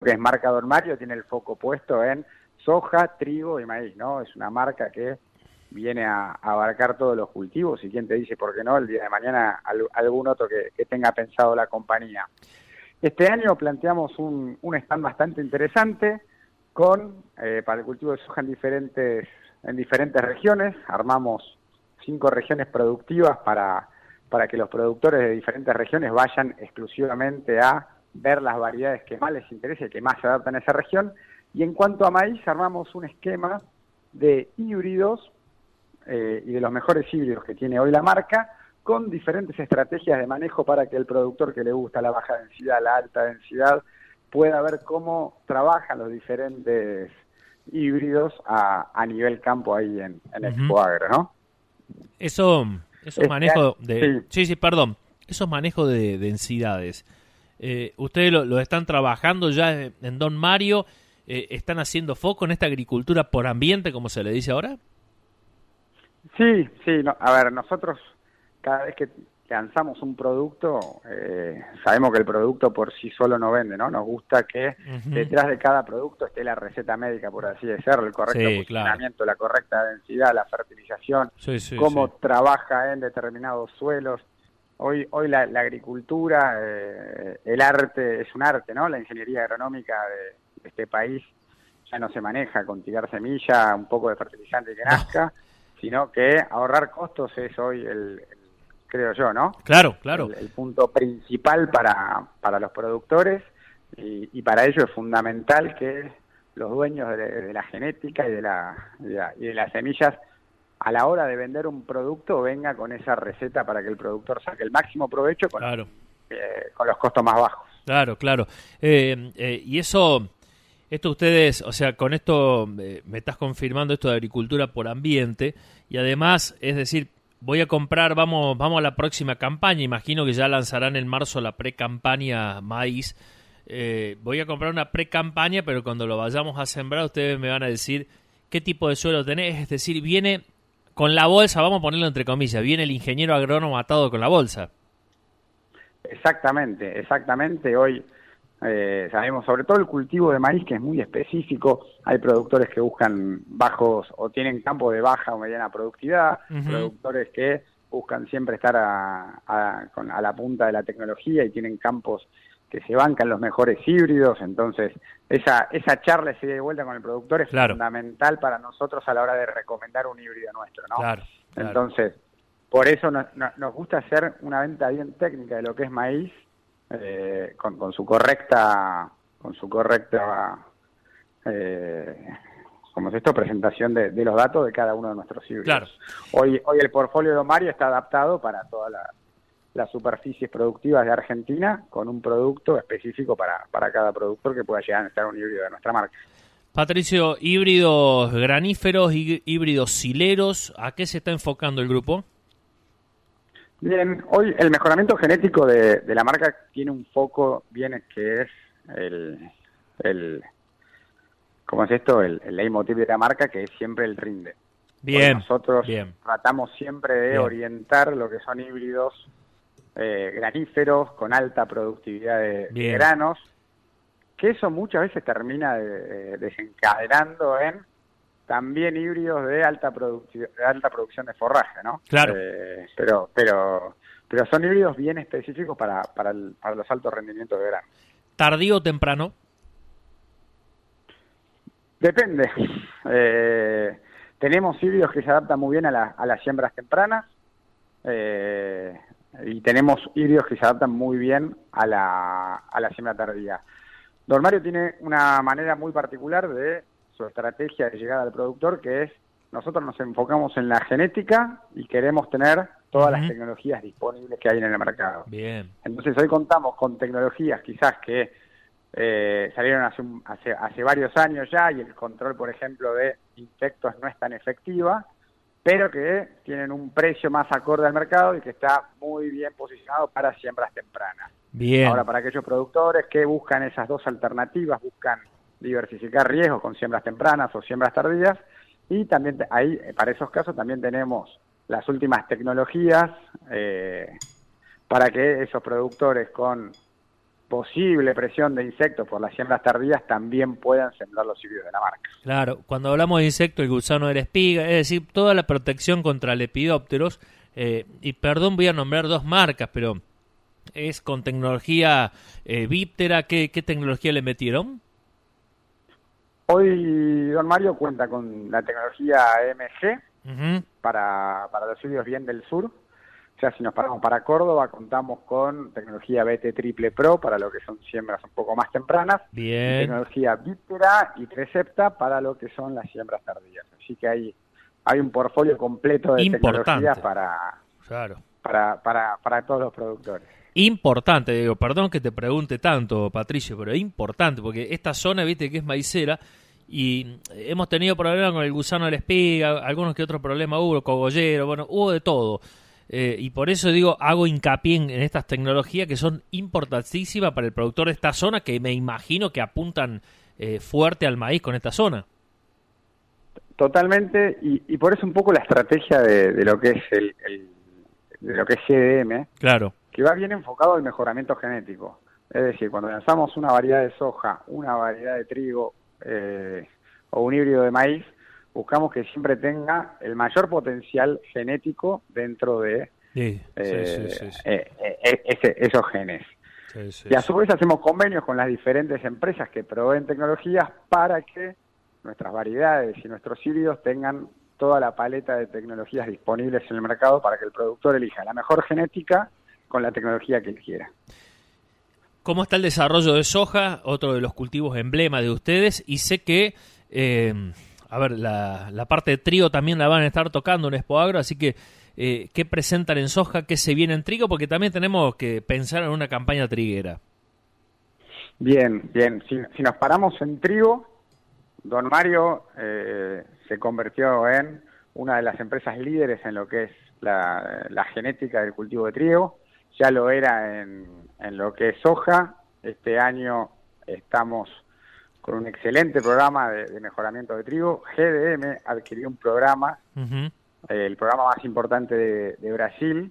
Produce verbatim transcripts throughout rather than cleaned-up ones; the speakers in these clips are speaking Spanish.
que es marca Don Mario tiene el foco puesto en soja, trigo y maíz, ¿no? Es una marca que viene a, a abarcar todos los cultivos y quién te dice por qué no el día de mañana al, algún otro que, que tenga pensado la compañía. Este año planteamos un, un stand bastante interesante con eh, para el cultivo de soja en diferentes en diferentes regiones. Armamos cinco regiones productivas para, para que los productores de diferentes regiones vayan exclusivamente a ver las variedades que más les interesa y que más se adaptan a esa región. Y en cuanto a maíz, armamos un esquema de híbridos eh, y de los mejores híbridos que tiene hoy la marca, con diferentes estrategias de manejo para que el productor que le gusta la baja densidad, la alta densidad, pueda ver cómo trabajan los diferentes híbridos a, a nivel campo ahí en, en uh-huh. Expo Agro, ¿no? Eso, esos este, manejos de... Sí. sí, sí, perdón. Esos manejos de densidades, eh, ¿ustedes lo, lo están trabajando ya en Don Mario? Eh, ¿Están haciendo foco en esta agricultura por ambiente, como se le dice ahora? Sí, sí. No, a ver, nosotros cada vez que lanzamos un producto, eh, sabemos que el producto por sí solo no vende, ¿no? Nos gusta que uh-huh. detrás de cada producto esté la receta médica, por así decirlo, el correcto sí, posicionamiento, claro. la correcta densidad, la fertilización, sí, sí, cómo sí. trabaja en determinados suelos. Hoy hoy la, la agricultura, eh, el arte, es un arte, ¿no? La ingeniería agronómica de, de este país ya no se maneja con tirar semilla, un poco de fertilizante que nazca, no. sino que ahorrar costos es hoy el, el creo yo, ¿no? Claro, claro. El, el punto principal para, para los productores y, y para ello es fundamental que los dueños de, de la genética y de, la, de la, y de las semillas a la hora de vender un producto venga con esa receta para que el productor saque el máximo provecho con, claro. eh, con los costos más bajos. Claro, claro. Eh, eh, y eso, esto ustedes, o sea, con esto eh, me estás confirmando esto de agricultura por ambiente y además, es decir, voy a comprar, vamos vamos a la próxima campaña, imagino que ya lanzarán en marzo la pre-campaña maíz. Eh, voy a comprar una pre-campaña, pero cuando lo vayamos a sembrar ustedes me van a decir qué tipo de suelo tenés, es decir, viene con la bolsa, vamos a ponerlo entre comillas, viene el ingeniero agrónomo atado con la bolsa. Exactamente, exactamente. Hoy eh, sabemos sobre todo el cultivo de maíz, que es muy específico. Hay productores que buscan bajos o tienen campos de baja o mediana productividad, uh-huh. productores que buscan siempre estar a, a, con, a la punta de la tecnología y tienen campos que se bancan los mejores híbridos. Entonces esa esa charla esa ida y vuelta con el productor es claro. fundamental para nosotros a la hora de recomendar un híbrido nuestro, ¿no? Claro, claro. Entonces, por eso nos, nos gusta hacer una venta bien técnica de lo que es maíz, eh, con, con su correcta, con su correcta, eh, como es esto, presentación de, de los datos de cada uno de nuestros híbridos. Claro. Hoy, hoy el portfolio de Don Mario está adaptado para todas la, las superficies productivas de Argentina, con un producto específico para, para cada productor que pueda llegar a estar un híbrido de nuestra marca. Patricio, híbridos graníferos, híbridos sileros, ¿a qué se está enfocando el grupo? Bien, hoy el mejoramiento genético de, de la marca tiene un foco bien que es el, el ¿cómo es esto? El, el leitmotiv de la marca, que es siempre el rinde. Bien, hoy nosotros bien. tratamos siempre de bien. orientar lo que son híbridos eh, graníferos con alta productividad de, de granos, que eso muchas veces termina de, de, desencadenando en también híbridos de alta producción, de alta producción de forraje, ¿no? Claro. Eh, pero, pero, pero son híbridos bien específicos para, para, el, para los altos rendimientos de grano. ¿Tardío o temprano? Depende. Eh, tenemos híbridos que se adaptan muy bien a, la, a las siembras tempranas eh, y tenemos híbridos que se adaptan muy bien a la, a la siembra tardía. Don Mario tiene una manera muy particular de su estrategia de llegada al productor, que es, nosotros nos enfocamos en la genética y queremos tener todas uh-huh. las tecnologías disponibles que hay en el mercado. Bien. Entonces hoy contamos con tecnologías quizás que eh, salieron hace, un, hace, hace varios años ya, y el control, por ejemplo, de insectos no es tan efectiva, pero que tienen un precio más acorde al mercado y que está muy bien posicionado para siembras tempranas. Bien. Ahora, para aquellos productores que buscan esas dos alternativas, buscan diversificar riesgos con siembras tempranas o siembras tardías, y también ahí, para esos casos, también tenemos las últimas tecnologías eh, para que esos productores con posible presión de insectos por las siembras tardías también puedan sembrar los híbridos de la marca. Claro, cuando hablamos de insectos, el gusano de la espiga, es decir, toda la protección contra lepidópteros, eh, y perdón, voy a nombrar dos marcas, pero es con tecnología eh, Víptera. ¿Qué, ¿Qué tecnología le metieron? Hoy Don Mario cuenta con la tecnología M G Uh-huh. para, para los híbridos bien del sur. O sea, si nos paramos para Córdoba, contamos con tecnología B T Triple Pro para lo que son siembras un poco más tempranas. Bien. Y tecnología Víptera y Trecepta para lo que son las siembras tardías. Así que hay, hay un portfolio completo de Importante. tecnologías para, Claro. para, para, para todos los productores. Importante, digo, perdón que te pregunte tanto, Patricio, pero es importante, porque esta zona, viste, que es maicera, y hemos tenido problemas con el gusano de la espiga, algunos que otros problemas hubo, cogollero, bueno, hubo de todo. Eh, y por eso digo, hago hincapié en, en estas tecnologías que son importantísimas para el productor de esta zona, que me imagino que apuntan eh, fuerte al maíz con esta zona. Totalmente, y, y por eso un poco la estrategia de, de lo que es el, el de lo que es G D M, Claro. que va bien enfocado al mejoramiento genético. Es decir, cuando lanzamos una variedad de soja, una variedad de trigo eh, o un híbrido de maíz, buscamos que siempre tenga el mayor potencial genético dentro de Sí, eh, sí, sí, sí, sí. eh, eh, ese, esos genes. Sí, sí, Y a sí. su vez hacemos convenios con las diferentes empresas que proveen tecnologías para que nuestras variedades y nuestros híbridos tengan toda la paleta de tecnologías disponibles en el mercado para que el productor elija la mejor genética con la tecnología que él quiera. ¿Cómo está el desarrollo de soja? Otro de los cultivos emblema de ustedes. Y sé que, eh, a ver, la, la parte de trigo también la van a estar tocando en Expo Agro, así que, eh, ¿qué presentan en soja? ¿Qué se viene en trigo? Porque también tenemos que pensar en una campaña triguera. Bien, bien. Si, si nos paramos en trigo, Don Mario eh, se convirtió en una de las empresas líderes en lo que es la, la genética del cultivo de trigo. Ya lo era en, en lo que es soja. Este año estamos con un excelente programa de, de mejoramiento de trigo. G D M adquirió un programa, Uh-huh. eh, el programa más importante de, de Brasil,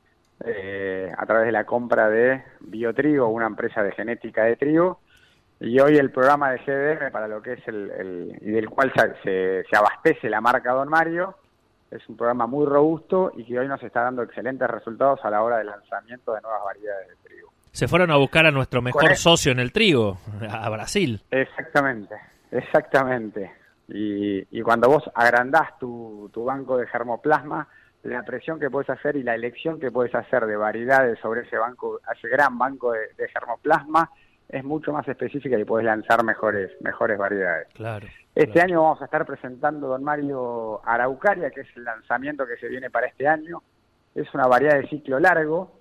eh, a través de la compra de Biotrigo, una empresa de genética de trigo. Y hoy el programa de G D M, para lo que es el, el y del cual se, se, se abastece la marca Don Mario, es un programa muy robusto y que hoy nos está dando excelentes resultados a la hora del lanzamiento de nuevas variedades de trigo. Se fueron a buscar a nuestro mejor Con el- socio en el trigo, a Brasil. Exactamente, exactamente. Y, y cuando vos agrandás tu, tu banco de germoplasma, la presión que puedes hacer y la elección que puedes hacer de variedades sobre ese banco, ese gran banco de, de germoplasma, es mucho más específica y puedes lanzar mejores, mejores variedades. Claro. Este claro. año vamos a estar presentando Don Mario Araucaria, que es el lanzamiento que se viene para este año. Es una variedad de ciclo largo,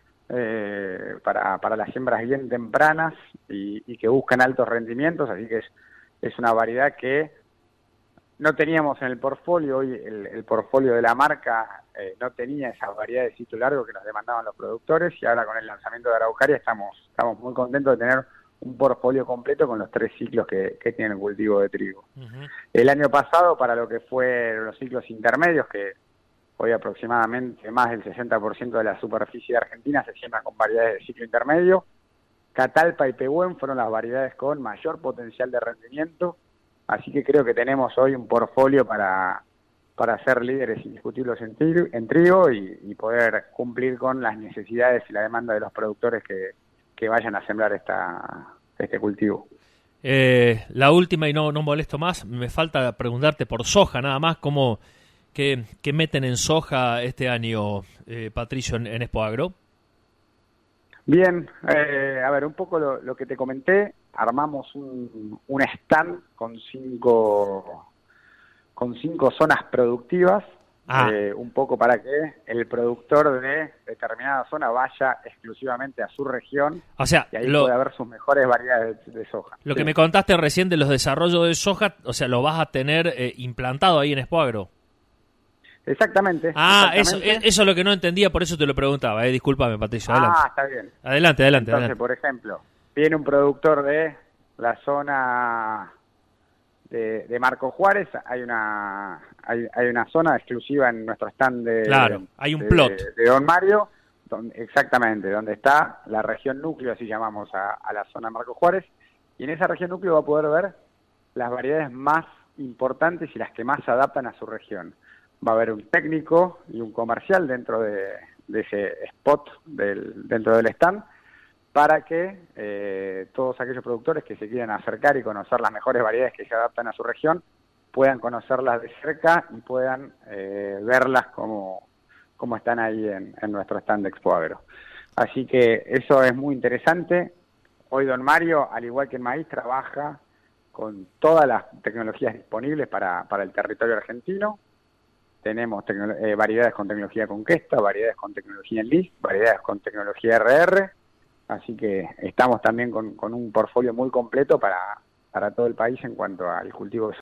eh, para, para las siembras bien tempranas y, y que buscan altos rendimientos, así que es, es una variedad que no teníamos en el portfolio. Hoy el, el portfolio de la marca eh, no tenía esas variedades de ciclo largo que nos demandaban los productores, y ahora con el lanzamiento de Araucaria estamos, estamos muy contentos de tener un portfolio completo con los tres ciclos que, que tiene el cultivo de trigo. Uh-huh. El año pasado, para lo que fueron los ciclos intermedios, que hoy aproximadamente más del sesenta por ciento de la superficie de Argentina se siembra con variedades de ciclo intermedio, Catalpa y Pehuen fueron las variedades con mayor potencial de rendimiento, así que creo que tenemos hoy un portfolio para, para ser líderes indiscutibles en trigo, en trigo y, y poder cumplir con las necesidades y la demanda de los productores que, que vayan a sembrar esta, este cultivo. Eh, la última, y no, no molesto más, me falta preguntarte por soja nada más, ¿cómo, qué, qué meten en soja este año, eh, Patricio, en, en Expo Agro? Bien, eh, a ver, un poco lo, lo que te comenté, armamos un, un stand con cinco, con cinco zonas productivas, Ah. eh, un poco para que el productor de determinada zona vaya exclusivamente a su región O sea, y ahí lo, pueda ver sus mejores variedades de, de soja. lo Sí. que me contaste recién de los desarrollos de soja, o sea, lo vas a tener eh, implantado ahí en Expo Agro. Exactamente. Ah, exactamente. Eso, eso es lo que no entendía, por eso te lo preguntaba. Eh. Discúlpame, Patricio, adelante. Ah, está bien. Adelante, adelante, Entonces, adelante. por ejemplo, viene un productor de la zona de, de Marco Juárez, hay una hay, hay una zona exclusiva en nuestro stand de, Claro, hay un de- plot. de Don Mario, donde, exactamente, donde está la región núcleo, así llamamos a, a la zona Marcos Juárez, y en esa región núcleo va a poder ver las variedades más importantes y las que más se adaptan a su región. Va a haber un técnico y un comercial dentro de, de ese spot del, dentro del stand, para que eh, todos aquellos productores que se quieran acercar y conocer las mejores variedades que se adaptan a su región, puedan conocerlas de cerca y puedan eh, verlas como, como están ahí en, en nuestro stand de Expo Agro. Así que eso es muy interesante. Hoy Don Mario, al igual que en maíz, trabaja con todas las tecnologías disponibles para, para el territorio argentino. Tenemos eh, variedades con tecnología Conquesta, variedades con tecnología Enlist, variedades con tecnología R R, así que estamos también con, con un portfolio muy completo para, para todo el país en cuanto al cultivo de